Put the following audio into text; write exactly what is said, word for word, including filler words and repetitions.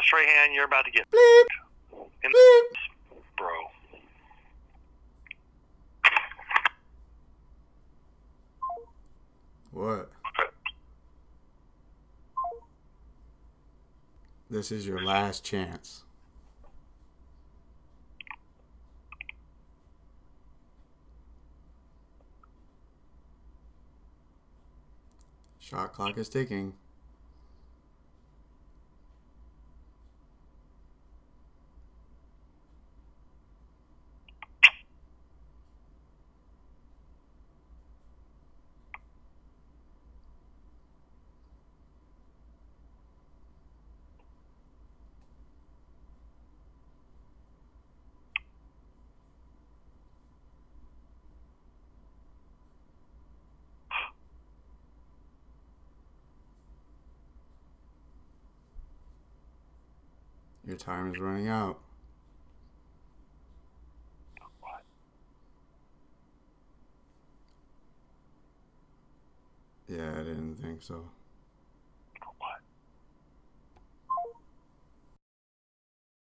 right hand, you're about to get bleep, in bleep. bro. What? This is your last chance. Shot clock is ticking. Your time is running out. Yeah, I didn't think so.